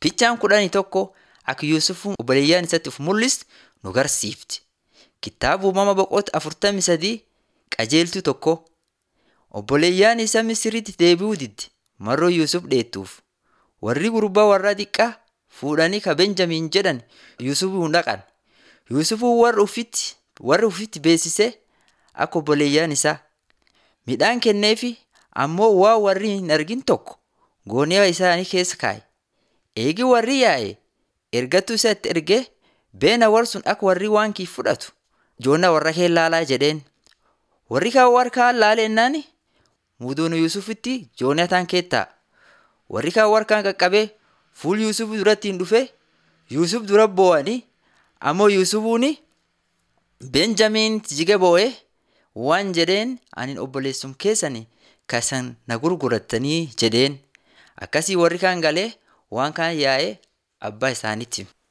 Fiichaan 11 akka Yuusufuun obboleeyyaan isatti of mul'isu nu garsiifti. Kitaaba uumama boqonnaa 43 qajeeltuu 1. Obboleeyyaan isaa Misiriitti deebi'uu didde marroo Yuusuf dheettuuf. Warri gurbaa warra xiqqaa fuudhanii ka Benjamiin jedhan Yuusufuun dhaqan. Yuusufuun warra ufitti beeksisee akka obboleeyyaan isaa midhaan kenneefi ammoo waa warri hin argin tokko goonee isaanii keessa kaa'e. Eegi warri yaa'e ergattuu isatti ergee beena warsun akka warri waan kii fudhatu joona warra kee laalaa jedheen. Warri kaan warkaan laalennaan muduun Yuusufitti joonataan keettaa. Warri kaan warkaan qaqqabee fuul Yuusuf duratti hin dhufe Yuusuf dura boo'anii ammoo Yuusufuun Benjamiin jige boo'ee waan jedheen ani obboleessum keessani kasan na gurgurattanii jedheen. Akkasii warri kaan galee waan kaan yaa'ee abbaa isaaniitti.